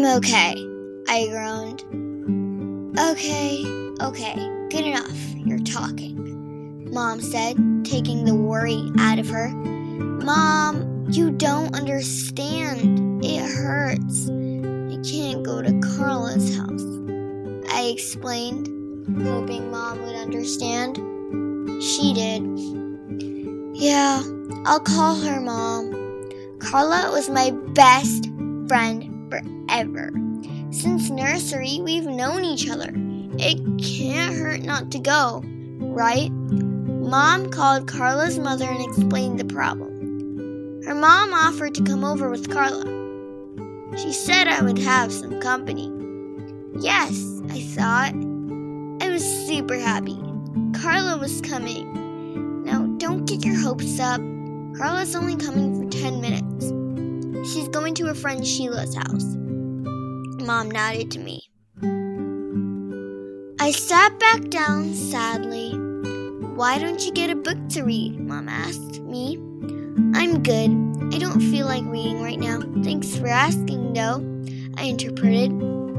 I'm okay, I groaned. Okay, good enough, you're talking, Mom said, taking the worry out of her. Mom, you don't understand. It hurts. I can't go to Carla's house, I explained, hoping Mom would understand. She did. Yeah, I'll call her, Mom. Carla was my best friend forever. Since nursery, we've known each other. It can't hurt not to go, right? Mom called Carla's mother and explained the problem. Her mom offered to come over with Carla. She said I would have some company. Yes, I thought. I was super happy. Carla was coming. Now, don't get your hopes up. Carla's only coming for 10 minutes. She's going to her friend Sheila's house. Mom nodded to me. I sat back down sadly. Why don't you get a book to read? Mom asked me. I'm good. I don't feel like reading right now. Thanks for asking, though, I interpreted.